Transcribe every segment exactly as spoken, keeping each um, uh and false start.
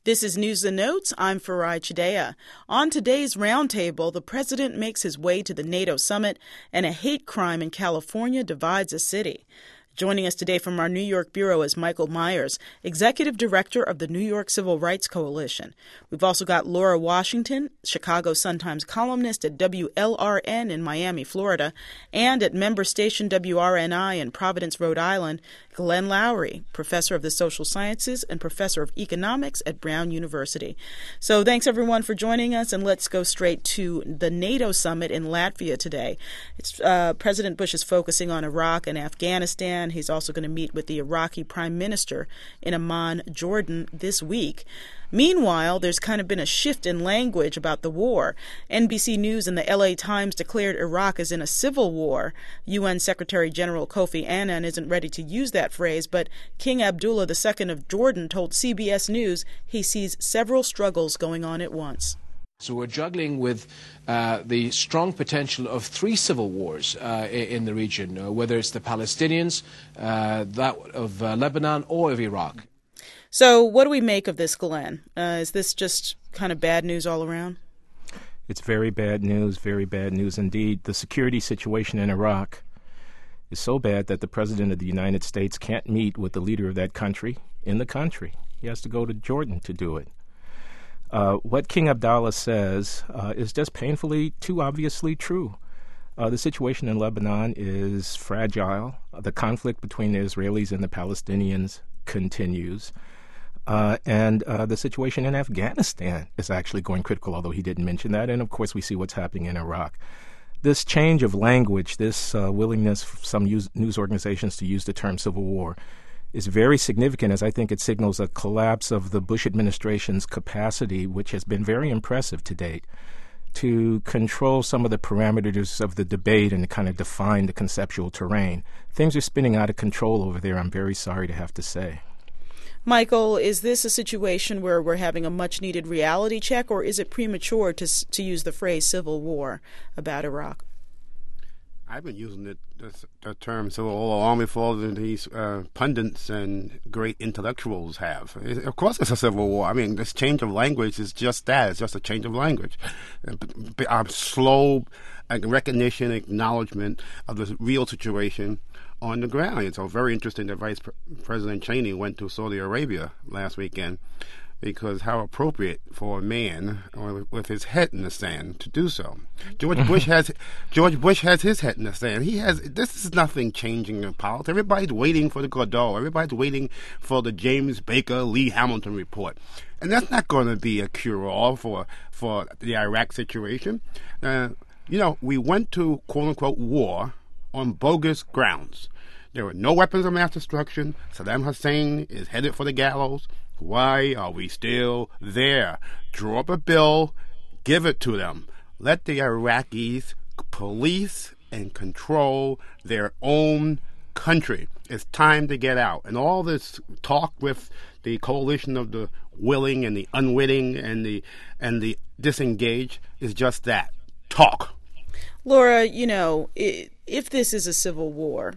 This is News and Notes. I'm Farai Chideya. On today's roundtable, the president makes his way to the NATO summit, and a hate crime in California divides a city. Joining us today from our New York bureau is Michael Myers, Executive Director of the New York Civil Rights Coalition. We've also got Laura Washington, Chicago Sun-Times columnist at W L R N in Miami, Florida, and at member station W R N I in Providence, Rhode Island, Glenn Loury, Professor of the Social Sciences and Professor of Economics at Brown University. So thanks, everyone, for joining us, and let's go straight to the NATO summit in Latvia today. It's, uh, President Bush is focusing on Iraq and Afghanistan. He's also going to meet with the Iraqi Prime Minister in Amman, Jordan, this week. Meanwhile, there's kind of been a shift in language about the war. N B C News and the L A Times declared Iraq is in a civil war. U N Secretary General Kofi Annan isn't ready to use that phrase, but King Abdullah the Second of Jordan told C B S News he sees several struggles going on at once. So we're juggling with uh, the strong potential of three civil wars uh, in the region, uh, whether it's the Palestinians, uh, that of uh, Lebanon, or of Iraq. So what do we make of this, Glenn? Uh, is this just kind of bad news all around? It's very bad news, very bad news indeed. The security situation in Iraq is so bad that the President of the United States can't meet with the leader of that country in the country. He has to go to Jordan to do it. Uh, what King Abdullah says uh, is just painfully too obviously true. Uh, the situation in Lebanon is fragile. The conflict between the Israelis and the Palestinians continues. Uh, and uh, the situation in Afghanistan is actually going critical, although he didn't mention that. And, of course, we see what's happening in Iraq. This change of language, this uh, willingness for some use, news organizations to use the term civil war, is very significant, as I think it signals a collapse of the Bush administration's capacity, which has been very impressive to date, to control some of the parameters of the debate and to kind of define the conceptual terrain. Things are spinning out of control over there, I'm very sorry to have to say. Michael, is this a situation where we're having a much-needed reality check, or is it premature to to use the phrase civil war about Iraq? I've been using it, the, the term civil war along before these uh, pundits and great intellectuals have. It, of course it's a civil war. I mean, this change of language is just that. It's just a change of language. A slow recognition, acknowledgement of the real situation on the ground. It's so very interesting that Vice President Cheney went to Saudi Arabia last weekend, because how appropriate for a man with his head in the sand to do so. George Bush has George Bush has his head in the sand. He has this is nothing changing in politics. Everybody's waiting for the Godot. Everybody's waiting for the James Baker Lee Hamilton report, and that's not going to be a cure-all for for the Iraq situation. Uh, you know, we went to quote unquote war on bogus grounds. There were no weapons of mass destruction. Saddam Hussein is headed for the gallows. Why are we still there? Draw up a bill, give it to them. Let the Iraqis police and control their own country. It's time to get out. And all this talk with the coalition of the willing and the unwitting and the and the disengaged is just that. Talk. Laura, you know, if this is a civil war,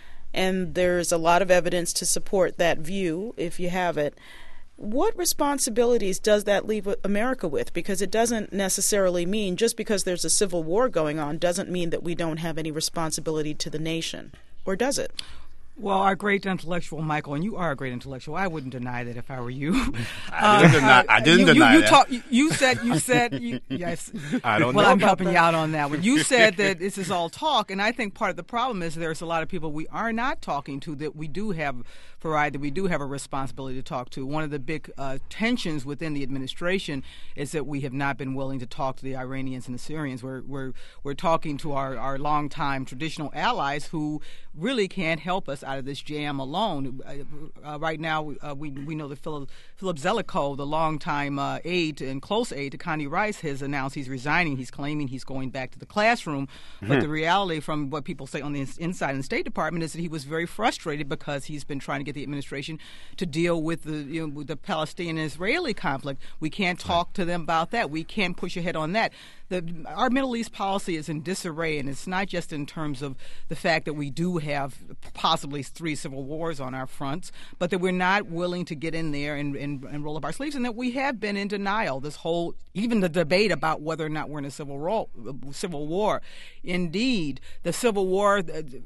and there's a lot of evidence to support that view, if you have it, what responsibilities does that leave America with? Because it doesn't necessarily mean, just because there's a civil war going on, doesn't mean that we don't have any responsibility to the nation. Or does it? Well, our great intellectual, Michael, and you are a great intellectual. I wouldn't deny that if I were you. I didn't uh, deny, I didn't you, deny you, you that. Talk, you, you said, you said, you, yes. I don't well, know I'm about helping that. you out on that one. You said that this is all talk, and I think part of the problem is there's a lot of people we are not talking to that we do have, Farai, that we do have a responsibility to talk to. One of the big uh, tensions within the administration is that we have not been willing to talk to the Iranians and the Syrians. We're we're we're talking to our, our longtime traditional allies who really can't help us out of this jam alone. Uh, right now, uh, we we know that Philip, Philip Zelikow, the longtime uh, aide and close aide to Connie Rice, has announced he's resigning. He's claiming he's going back to the classroom. Mm-hmm. But the reality from what people say on the inside in the State Department is that he was very frustrated because he's been trying to get get the administration to deal with the you know, with the Palestinian-Israeli conflict. We can't talk to them about that. We can't push ahead on that. The, our Middle East policy is in disarray, and it's not just in terms of the fact that we do have possibly three civil wars on our fronts, but that we're not willing to get in there and, and, and roll up our sleeves, and that we have been in denial. This whole, even the debate about whether or not we're in a civil, ro- civil war. Indeed, the Civil War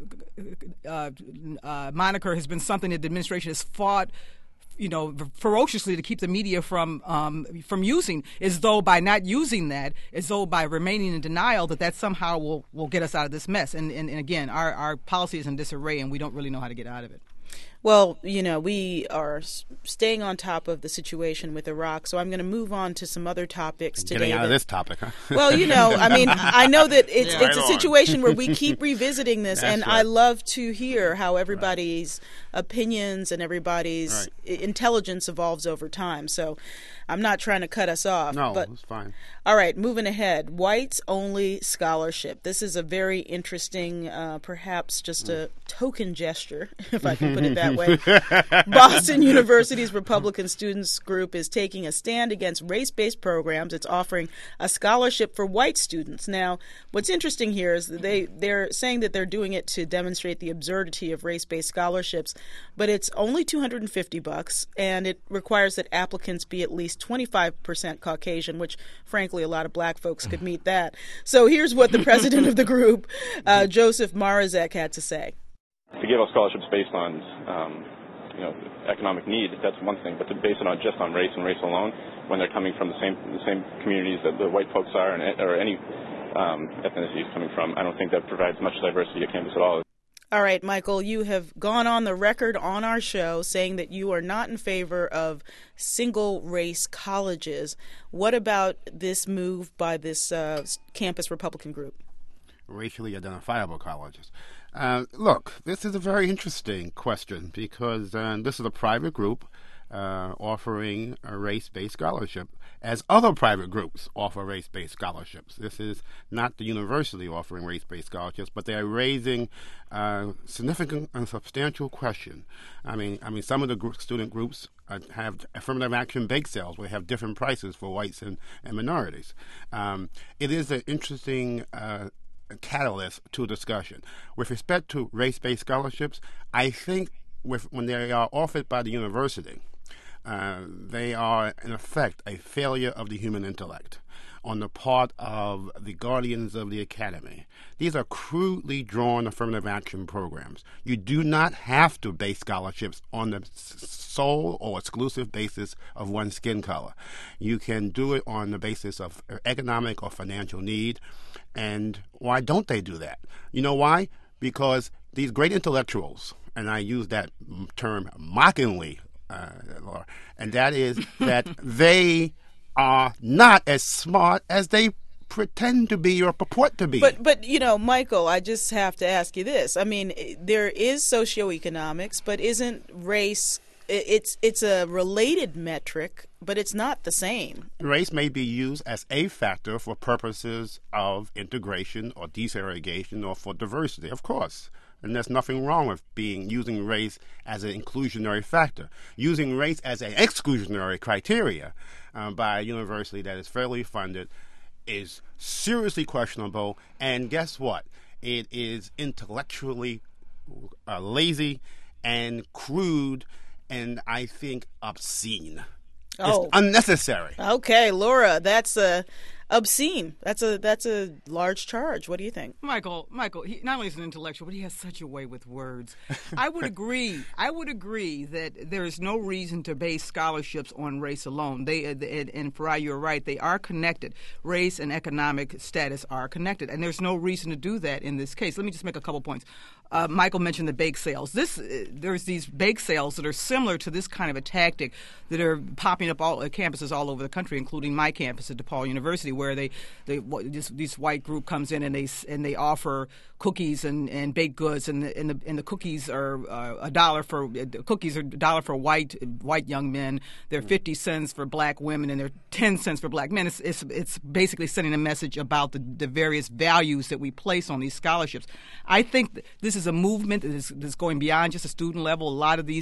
uh, uh, moniker has been something that the administration has fought you know, ferociously to keep the media from um, from using, as though by not using that, as though by remaining in denial, that that somehow will, will get us out of this mess. And, and, and again, our, our policy is in disarray, and we don't really know how to get out of it. Well, you know, we are staying on top of the situation with Iraq, so I'm going to move on to some other topics today. Getting out that, of this topic, huh? Well, you know, I mean, I know that it's Yeah, it's right a situation where we keep revisiting this, That's and right. I love to hear how everybody's right. opinions and everybody's right. intelligence evolves over time. So I'm not trying to cut us off. No, but, it's fine. All right, moving ahead. Whites-only scholarship. This is a very interesting, uh, perhaps just a token gesture, if I can put it that way. Boston University's Republican Students Group is taking a stand against race-based programs. It's offering a scholarship for white students. Now, what's interesting here is that they, they're saying that they're doing it to demonstrate the absurdity of race-based scholarships, but it's only two hundred fifty bucks, and it requires that applicants be at least twenty-five percent Caucasian, which, frankly, a lot of black folks could meet that. So here's what the president of the group, uh, Joseph Marazek, had to say. To give out scholarships based on, um, you know, economic need, that's one thing. But to base it on just on race and race alone, when they're coming from the same the same communities that the white folks are, and or any um, ethnicity is coming from, I don't think that provides much diversity at campus at all. All right, Michael, you have gone on the record on our show saying that you are not in favor of single-race colleges. What about this move by this uh, campus Republican group? Racially identifiable colleges. Uh, look, this is a very interesting question because uh, this is a private group uh, offering a race-based scholarship, as other private groups offer race-based scholarships. This is not the university offering race-based scholarships, but they are raising uh, significant and substantial question. I mean, I mean, some of the group, student groups uh, have affirmative action bake sales where they have different prices for whites and, and minorities. Um, it is an interesting uh, catalyst to discussion. With respect to race-based scholarships, I think with, when they are offered by the university, uh, they are, in effect, a failure of the human intellect on the part of the guardians of the academy. These are crudely drawn affirmative action programs. You do not have to base scholarships on the sole or exclusive basis of one's skin color. You can do it on the basis of economic or financial need. And why don't they do that? You know why? Because these great intellectuals, and I use that term mockingly, uh, Laura, and that is that they are not as smart as they pretend to be or purport to be. But, but you know, Michael, I just have to ask you this. I mean, there is socioeconomics, but isn't race, it's it's a related metric, but it's not the same. Race may be used as a factor for purposes of integration or desegregation or for diversity, of course. And there's nothing wrong with being using race as an inclusionary factor. Using race as an exclusionary criteria uh, by a university that is federally funded is seriously questionable. And guess what? It is intellectually uh, lazy and crude and I think obscene. Oh. It's unnecessary. Okay, Laura, that's a obscene. That's a that's a large charge. What do you think? Michael, Michael, he not only is an intellectual, but he has such a way with words. I would agree. I would agree that there is no reason to base scholarships on race alone. They and, and Farai, you're right. They are connected. Race and economic status are connected, and there's no reason to do that in this case. Let me just make a couple points. Uh, Michael mentioned the bake sales. This uh, there's these bake sales that are similar to this kind of a tactic that are popping up all at campuses all over the country, including my campus at DePaul University, where they, they this, this white group comes in and they and they offer cookies and, and baked goods, and the, and the and the cookies are uh, a dollar for uh, cookies are a dollar for white white young men. They're fifty cents for black women, and they're ten cents for black men. It's it's, it's basically sending a message about the, the various values that we place on these scholarships. I think this is a movement that is, that's going beyond just a student level. A lot of these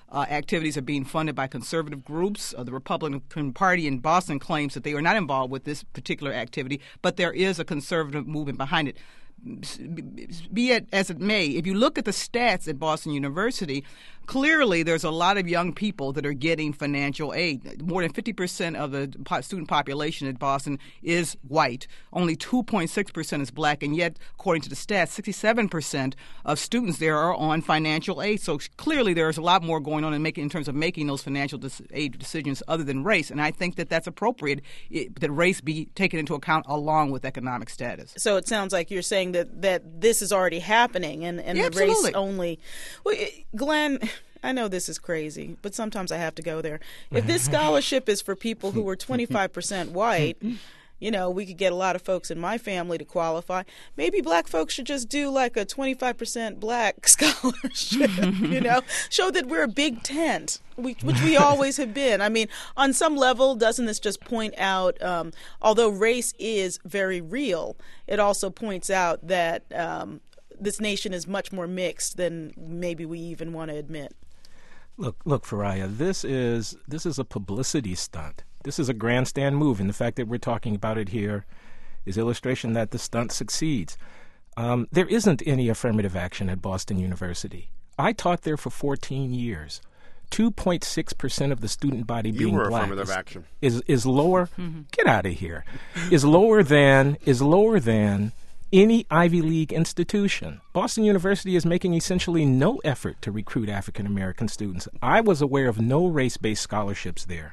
uh, activities are being funded by conservative groups. Uh, the Republican Party in Boston claims that they are not involved with this particular activity, but there is a conservative movement behind it. Be it as it may, if you look at the stats at Boston University, clearly there's a lot of young people that are getting financial aid. More than fifty percent of the student population at Boston is white. Only two point six percent is black, and yet, according to the stats, sixty-seven percent of students there are on financial aid. So clearly there's a lot more going on in, making, in terms of making those financial dis- aid decisions other than race, and I think that that's appropriate, it, that race be taken into account along with economic status. So it sounds like you're saying that, that this is already happening, and, and yeah, the race absolutely. only. Well, Glenn, I know this is crazy, but sometimes I have to go there. If this scholarship is for people who are twenty-five percent white, you know, we could get a lot of folks in my family to qualify. Maybe black folks should just do like a twenty-five percent black scholarship, you know, show that we're a big tent, which we always have been. I mean, on some level, doesn't this just point out, um, although race is very real, it also points out that um, this nation is much more mixed than maybe we even want to admit. Look, look, Faraya, this is this is a publicity stunt. This is a grandstand move, and the fact that we're talking about it here is illustration that the stunt succeeds. Um, there isn't any affirmative action at Boston University. I taught there for fourteen years. two point six percent of the student body You being were black affirmative is, action. is is lower. Mm-hmm. Get out of here. Is lower than is lower than any Ivy League institution. Boston University is making essentially no effort to recruit African American students. I was aware of no race-based scholarships there.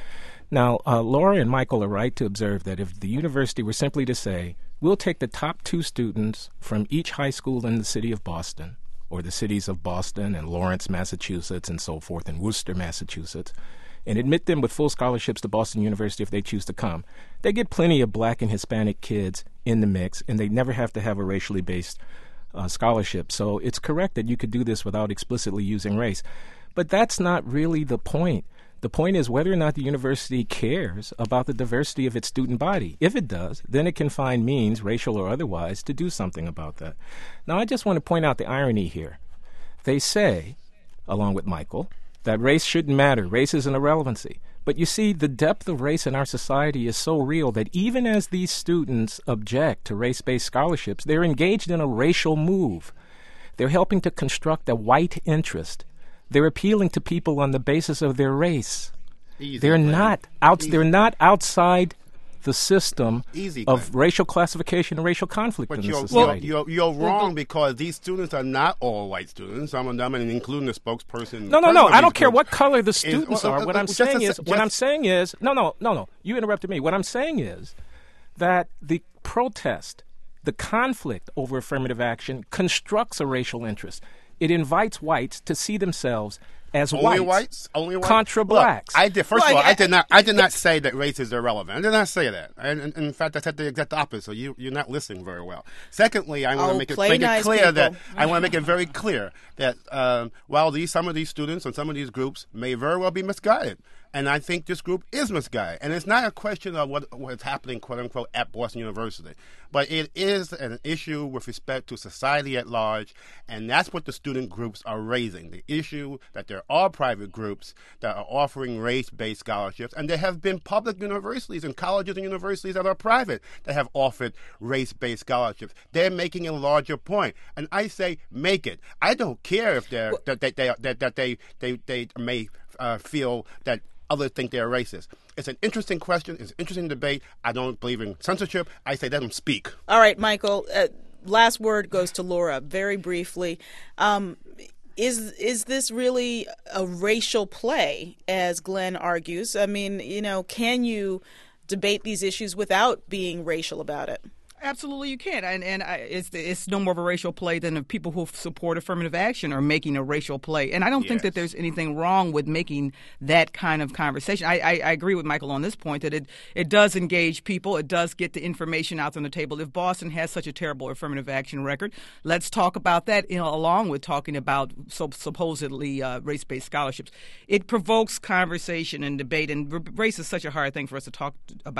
Now, uh, Laura and Michael are right to observe that if the university were simply to say, we'll take the top two students from each high school in the city of Boston, or the cities of Boston and Lawrence, Massachusetts, and so forth, and Worcester, Massachusetts, and admit them with full scholarships to Boston University if they choose to come, they get plenty of black and Hispanic kids in the mix, and they never have to have a racially based uh, scholarship. So it's correct that you could do this without explicitly using race. But that's not really the point. The point is whether or not the university cares about the diversity of its student body. If it does, then it can find means, racial or otherwise, to do something about that. Now, I just want to point out the irony here. They say, along with Michael, that race shouldn't matter. Race is an irrelevancy. But you see, the depth of race in our society is so real that even as these students object to race-based scholarships, they're engaged in a racial move. They're helping to construct a white interest. They're appealing to people on the basis of their race. Easy, they're Glenn. not out. Easy. They're not outside the system Easy, of Glenn. racial classification and racial conflict But in you're, the society. you're, you're, you're wrong because these students are not all white students. Some of them, and including the spokesperson. No, no, no. of I don't these care groups, what color the is- students well, are. uh, What uh, I'm just saying a is, se- what I'm just- saying is, no, no, no, no. You interrupted me. What I'm saying is that the protest, the conflict over affirmative action constructs a racial interest. It invites whites to see themselves as Only whites, whites, only whites. contra Look, blacks. I did. First Well, of all, I- I did not. I did not say that race is irrelevant. I did not say that. And, and in fact, I said the exact opposite. So you, you're not listening very well. Secondly, I want Oh, to make it play make nice, it clear people. that I want to make it very clear that um, while these some of these students and some of these groups may very well be misguided, and I think this group is misguided, and it's not a question of what what's happening, quote unquote, at Boston University, but it is an issue with respect to society at large, and that's what the student groups are raising. The issue that there are private groups that are offering race-based scholarships, and there have been public universities and colleges and universities that are private that have offered race-based scholarships. They're making a larger point, and I say make it. I don't care if they're that they, they that that they they they may uh, feel that others think they're racist. It's an interesting question. It's an interesting debate. I don't believe in censorship. I say let them speak. All right, Michael, uh, last word goes to Laura very briefly. Um, is is this really a racial play, as Glenn argues? I mean, you know, can you debate these issues without being racial about it? Absolutely, you can, and and I, it's it's no more of a racial play than the people who support affirmative action are making a racial play. And I don't think Yes. that there's anything wrong with making that kind of conversation. I, I, I agree with Michael on this point that it it does engage people. It does get the information out on the table. If Boston has such a terrible affirmative action record, let's talk about that, you know, along with talking about so supposedly uh, race-based scholarships. It provokes conversation and debate, and r- race is such a hard thing for us to talk about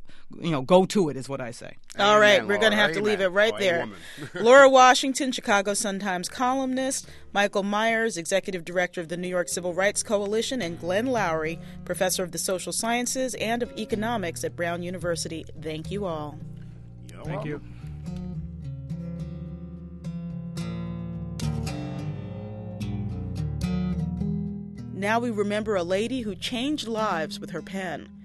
you know, go to it is what I say. All right, Amen, we're going to Laura. have to Amen. leave it right Oh, there. amen. Laura Washington, Chicago Sun-Times columnist, Michael Myers, Executive Director of the New York Civil Rights Coalition, and Glenn Loury, Professor of the Social Sciences and of Economics at Brown University. Thank you all. You're Thank welcome. you. Now we remember a lady who changed lives with her pen.